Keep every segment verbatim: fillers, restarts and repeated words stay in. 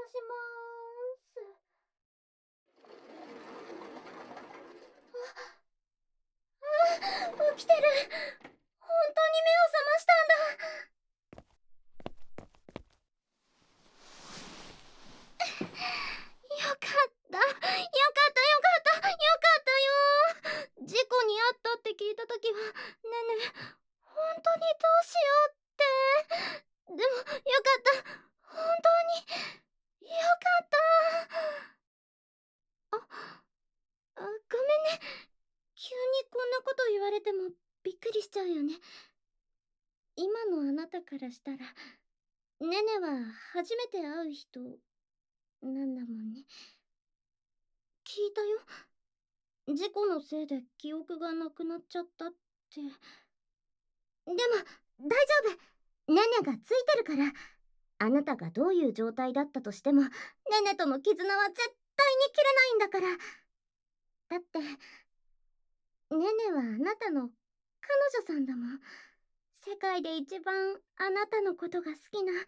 しまーす。あ、あ、起きてる。本当に目を覚ましたんだ。よかった、よかった、よかった、よかったよ。事故に遭ったって聞いたときは、ねね、本当にどうしようって。でも、よかった。本当に、よかった。あ、あ、ごめんね。急にこんなこと言われてもびっくりしちゃうよね。今のあなたからしたら、ねねは初めて会う人なんだもんね。聞いたよ。事故のせいで記憶がなくなっちゃったって。でも大丈夫、ねねがついてるから。あなたがどういう状態だったとしても、ねねとの絆は絶対に切れないんだから。だってねねはあなたの彼女さんだもん。世界で一番あなたのことが好きな、う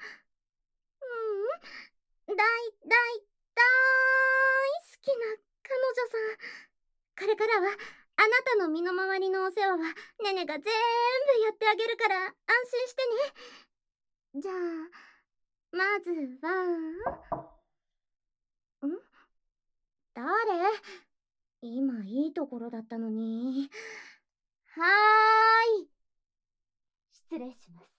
うん、大大大好きな彼女さん。これからはあなたの身の回りのお世話はねねが全部やってあげるから安心してね。じゃあまずは、ん？誰？今いいところだったのに。はーい、失礼します。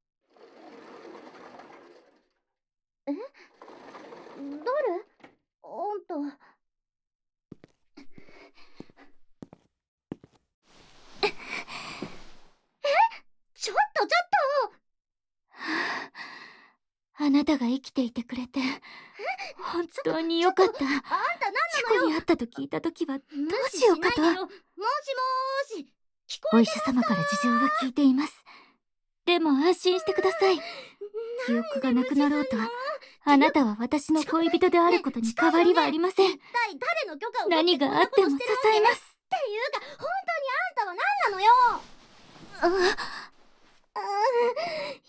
え？誰？あんた。え？ちょっとちょっとあなたが生きていてくれて本当によかった。 あんた何なのよ。 事故に遭ったと聞いた時はどう無しようかと。 視しないでよ。もしもーし、聞こお医えてますか？ 者様から事情は聞いています。でも安心してください。記憶がなくなろうとあなたは私の恋人であることに変わりはありません。 一体誰の許可を取何ってこんがあっても支なことしてるわけ？ えます。 っていうか本当にあんたは何なのよ。 ああー、意味わかんないんだ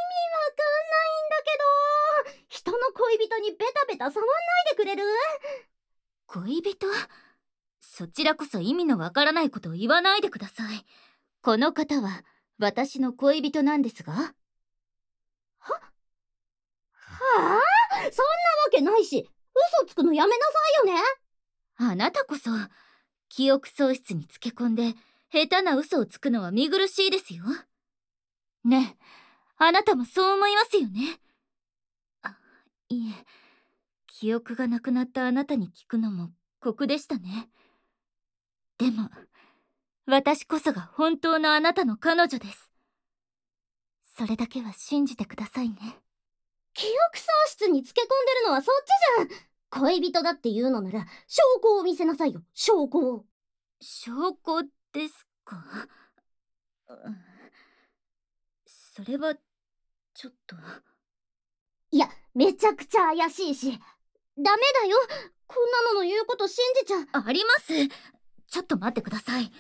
けど、人の恋人にベタベタ触んないでくれる？ 恋人？そちらこそ意味のわからないことを言わないでください。この方は私の恋人なんですが。は？ はあ？そんなわけないし、嘘つくのやめなさいよね。 あなたこそ記憶喪失につけ込んで下手な嘘をつくのは見苦しいですよ。ねえ、あなたもそう思いますよね。あ、いえ、記憶がなくなったあなたに聞くのも酷でしたね。でも私こそが本当のあなたの彼女です。それだけは信じてくださいね。 記憶喪失につけ込んでるのはそっちじゃん。恋人だって言うのなら証拠を見せなさいよ、証拠を。 証拠ですか？うん、それはちょっと。 いや、めちゃくちゃ怪しいし、ダメだよ。こんなのの言うこと信じちゃ。 あります。ちょっと待ってください。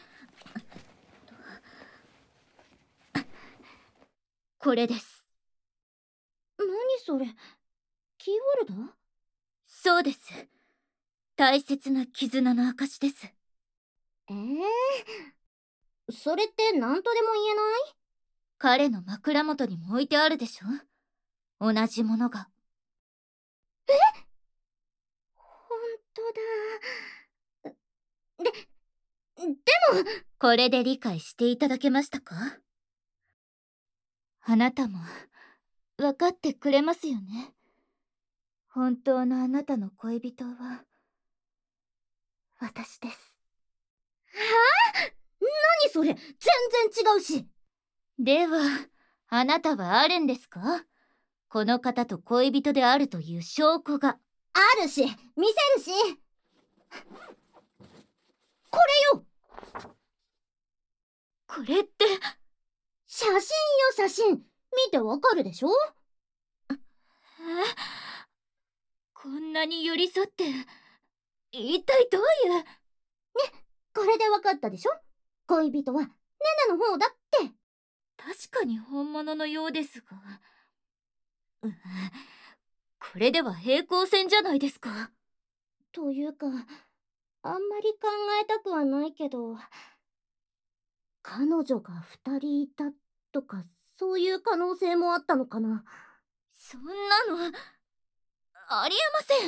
これです。 何それ？キーホルダー？ そうです。大切な絆の証です。 ええー、それって何とでも言えない？ 彼の枕元にも置いてあるでしょ、同じものが。 え？ほんとだ。で、でもこれで理解していただけましたか？あなたも分かってくれますよね。本当のあなたの恋人は私です。 はあ？何それ？全然違うし。 ではあなたはあるんですか？この方と恋人であるという証拠が。 あるし、見せるし。これよ。 これって写真よ、写真。見てわかるでしょ？ え、こんなに寄り添って一体どういう。ね、 これでわかったでしょ？恋人はねねの方だって。 確かに本物のようですが、うん、 これでは平行線じゃないですか。 というか、あんまり考えたくはないけど、彼女が二人いたとか、そういう可能性もあったのかな。 そんなのありえません。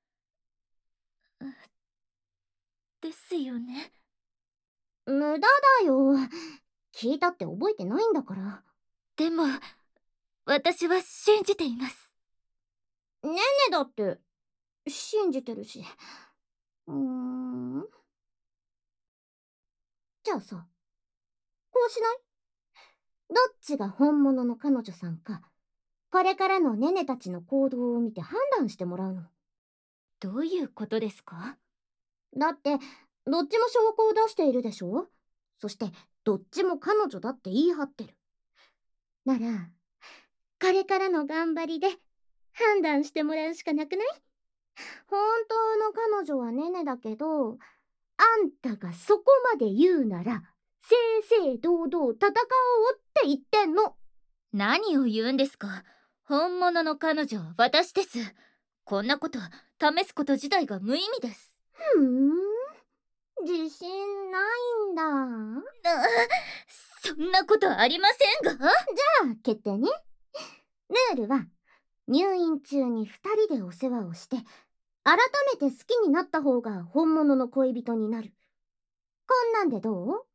ですよね。 無駄だよ。聞いたって覚えてないんだから。 でも私は信じています。 ねねだって信じてるし。うーん。じゃあさ、こうしない？どっちが本物の彼女さんか、これからのねねたちの行動を見て判断してもらうの。 どういうことですか？ だって、どっちも証拠を出しているでしょ？そして、どっちも彼女だって言い張ってる。なら、これからの頑張りで判断してもらうしかなくない？本当の彼女はねねだけど、あんたがそこまで言うなら、正々堂々戦おうって言ってんの。 何を言うんですか？本物の彼女は私です。こんなこと試すこと自体が無意味です。 ふーん、自信ないんだ。 あ、そんなことありませんが。 じゃあ決定ね。ルールは、入院中にふたりでお世話をして、改めて好きになった方が本物の恋人になる。こんなんでどう？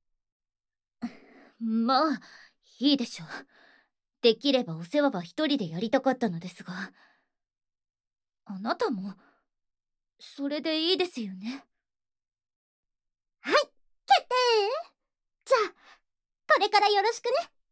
まあいいでしょう。できればお世話は一人でやりたかったのですが、あなたもそれでいいですよね。 はい、決定。じゃあこれからよろしくね。